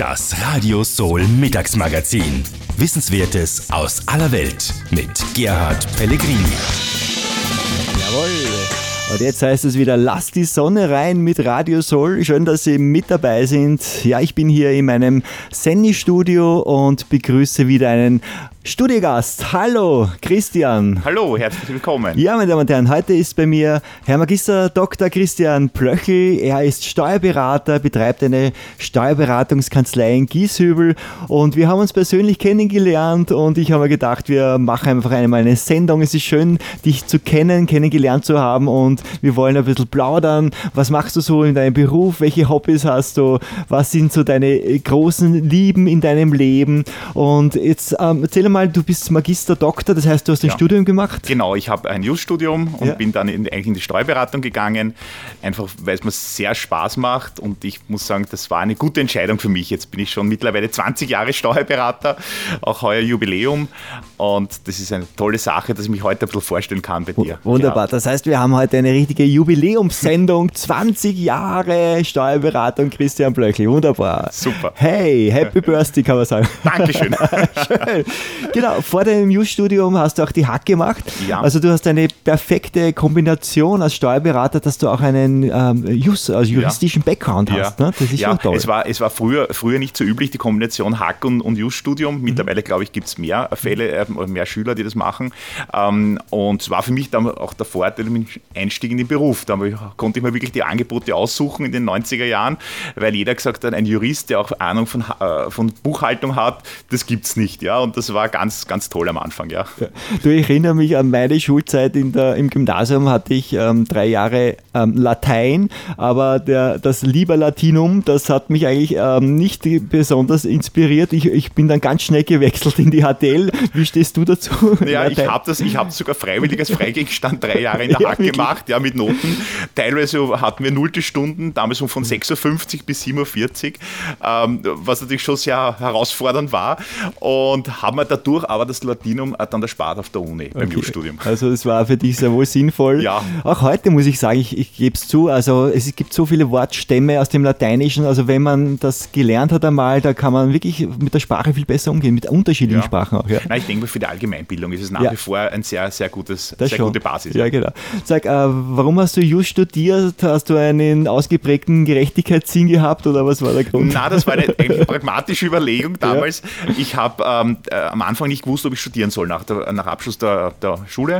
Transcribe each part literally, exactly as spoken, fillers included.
Das Radio Soul Mittagsmagazin. Wissenswertes aus aller Welt mit Gerhard Pellegrini. Jawohl. Und jetzt heißt es wieder, lasst die Sonne rein mit Radio Soul. Schön, dass Sie mit dabei sind. Ja, ich bin hier in meinem Senni-Studio und begrüße wieder einen Studiogast. Hallo, Christian. Hallo, herzlich willkommen. Ja, meine Damen und Herren, heute ist bei mir Herr Magister Doktor Christian Plöchel. Er ist Steuerberater, betreibt eine Steuerberatungskanzlei in Gieshübel und wir haben uns persönlich kennengelernt und ich habe mir gedacht, wir machen einfach einmal eine Sendung. Es ist schön, dich zu kennen, kennengelernt zu haben und wir wollen ein bisschen plaudern. Was machst du so in deinem Beruf? Welche Hobbys hast du? Was sind so deine großen Lieben in deinem Leben? Und jetzt ähm, erzähl mal, du bist Magister Doktor, das heißt, du hast ein ja. Studium gemacht? Genau, ich habe ein Jus-Studium und ja. bin dann in, eigentlich in die Steuerberatung gegangen, einfach weil es mir sehr Spaß macht und ich muss sagen, das war eine gute Entscheidung für mich. Jetzt bin ich schon mittlerweile zwanzig Jahre Steuerberater, auch heuer Jubiläum und das ist eine tolle Sache, dass ich mich heute ein bisschen vorstellen kann bei dir. Wunderbar, genau. Das heißt, wir haben heute eine richtige Jubiläumssendung, zwanzig Jahre Steuerberatung Christian Plöchel, wunderbar. Super. Hey, Happy Birthday kann man sagen. Dankeschön. Schön. Genau, vor deinem Jus-Studium hast du auch die Hack gemacht. Ja. Also du hast eine perfekte Kombination als Steuerberater, dass du auch einen ähm, Jus, also juristischen ja. Background hast. Ja, ne? Das ist ja. schon toll. Es war, es war früher, früher nicht so üblich, die Kombination Hack und, und Jus-Studium. Mittlerweile, mhm. glaube ich, gibt es mehr Fälle, äh, mehr Schüler, die das machen. Ähm, und es war für mich dann auch der Vorteil mit dem Einstieg in den Beruf. Da konnte ich mir wirklich die Angebote aussuchen in den neunziger Jahren, weil jeder gesagt hat, ein Jurist, der auch Ahnung von, äh, von Buchhaltung hat, das gibt es nicht. Ja? Und das war ganz, ganz toll am Anfang. Ja. Ja. Du, ich erinnere mich an meine Schulzeit in der, im Gymnasium, hatte ich ähm, drei Jahre ähm, Latein, aber der, das Liber Latinum, das hat mich eigentlich ähm, nicht besonders inspiriert. Ich, ich bin dann ganz schnell gewechselt in die H T L. Wie stehst du dazu? Ja, ich habe das, ich habe sogar freiwillig als Freigegenstand drei Jahre in der ja, Hack gemacht, ja, mit Noten. Teilweise hatten wir nullte Stunden, damals von sechs Uhr fünfzig bis sieben Uhr vierzig, ähm, was natürlich schon sehr herausfordernd war und haben wir dadurch aber das Latinum dann erspart auf der Uni beim okay. Jus-Studium. Also es war für dich sehr wohl sinnvoll. Ja. Auch heute muss ich sagen, ich, ich gebe es zu, also es gibt so viele Wortstämme aus dem Lateinischen, also wenn man das gelernt hat einmal, da kann man wirklich mit der Sprache viel besser umgehen, mit unterschiedlichen ja. Sprachen auch. Ja. Nein, ich denke, für die Allgemeinbildung ist es nach ja. wie vor ein sehr, sehr gutes, das sehr schon. gute Basis. Ja, genau. Sag, äh, warum hast du Jus studiert? Hast du einen ausgeprägten Gerechtigkeitssinn gehabt oder was war der Grund? Na, das war eine, eine pragmatische Überlegung damals. Ja. Ich habe ähm, äh, am Anfang nicht gewusst, ob ich studieren soll nach, der, nach Abschluss der, der Schule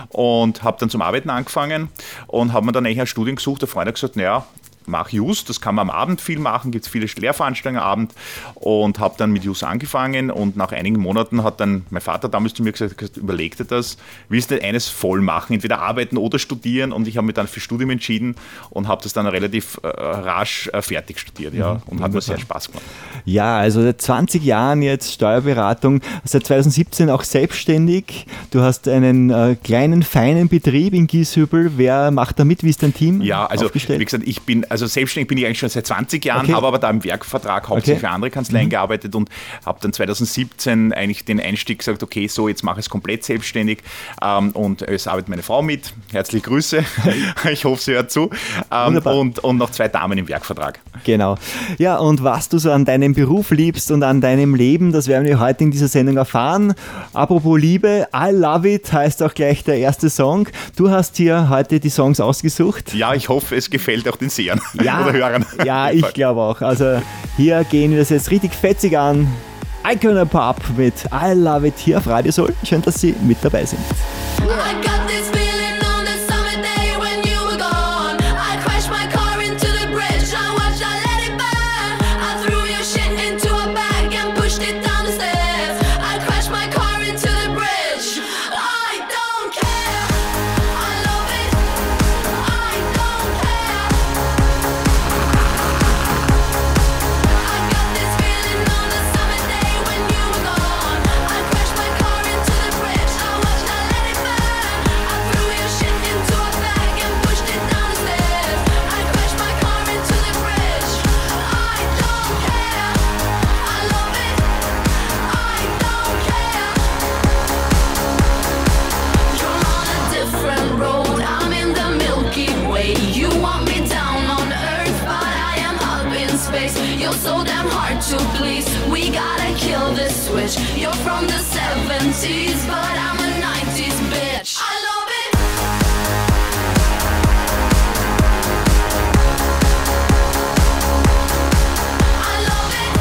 und habe dann zum Arbeiten angefangen und habe mir dann eigentlich ein Studium gesucht. Der Freund hat gesagt, naja, mach Jus, das kann man am Abend viel machen, gibt es viele Lehrveranstaltungen am Abend und habe dann mit Jus angefangen und nach einigen Monaten hat dann mein Vater damals zu mir gesagt, überleg dir das, willst du nicht eines voll machen, entweder arbeiten oder studieren und ich habe mich dann für Studium entschieden und habe das dann relativ äh, rasch äh, fertig studiert ja, und mhm, hat mir sehr Spaß gemacht. Ja, also seit zwanzig Jahren jetzt Steuerberatung, seit zwanzig siebzehn auch selbstständig, du hast einen äh, kleinen, feinen Betrieb in Gieshübel, wer macht da mit, wie ist dein Team Ja, also aufgestellt? wie gesagt, ich bin Also selbstständig bin ich eigentlich schon seit zwanzig Jahren, okay. habe aber da im Werkvertrag hauptsächlich okay. für andere Kanzleien mhm. gearbeitet und habe dann zwanzig siebzehn eigentlich den Einstieg gesagt, okay, so jetzt mache ich es komplett selbstständig ähm, und es arbeitet meine Frau mit. Herzliche Grüße, ich hoffe, sie hört zu. Ähm, und, und noch zwei Damen im Werkvertrag. Genau. Ja, und was du so an deinem Beruf liebst und an deinem Leben, das werden wir heute in dieser Sendung erfahren. Apropos Liebe, I Love It heißt auch gleich der erste Song. Du hast hier heute die Songs ausgesucht. Ja, ich hoffe, es gefällt auch den Sehern. Ja, oder Hörern. Ja, ich glaube auch. Also hier gehen wir das jetzt richtig fetzig an. Icona Pop mit I Love It hier auf Radio Soul. Schön, dass Sie mit dabei sind. I got this feeling on the summer day when you were gone. I crashed my car into the bridge. I watched, I let it burn. I threw your shit into a bag and pushed it down the stairs. I crashed my car into the bridge. I don't care. I love it. I don't care. I got this feeling on the summer day when you were gone. I crashed my car into the bridge. I watched, I let it burn. I threw your shit into a bag and pushed it down the stairs. I crashed my car into the bridge. I don't care. I love it. I don't care. You're on a different road. I'm in the Milky Way. You want me down on Earth, but I am up in space. You're so damn hard to please. We gotta kill this switch. You're from the seventies, but I'm a nineties bitch. I love it. I love it.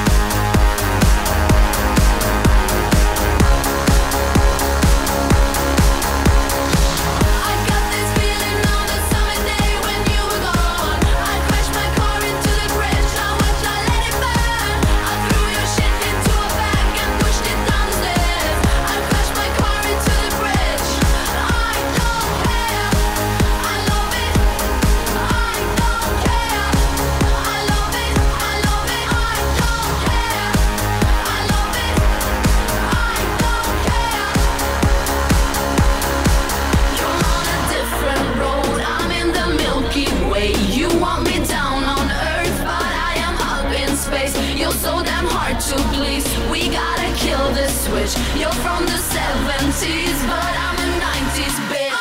I got this feeling on a summer day when you were gone. I crashed my car into the bridge. I watched, I let it burn. I threw your shit into a bag and pushed it down the stairs. I crashed my car into the bridge. I don't care. I love it. I don't care. I love it. I love it. I don't care. I love it. I don't care. You're on a different road. I'm in the Milky Way. You want me down on Earth, but I am up in space. You're so damn hard to please. We gotta kill this switch. You're from the seventies, but I'm a nineties bitch.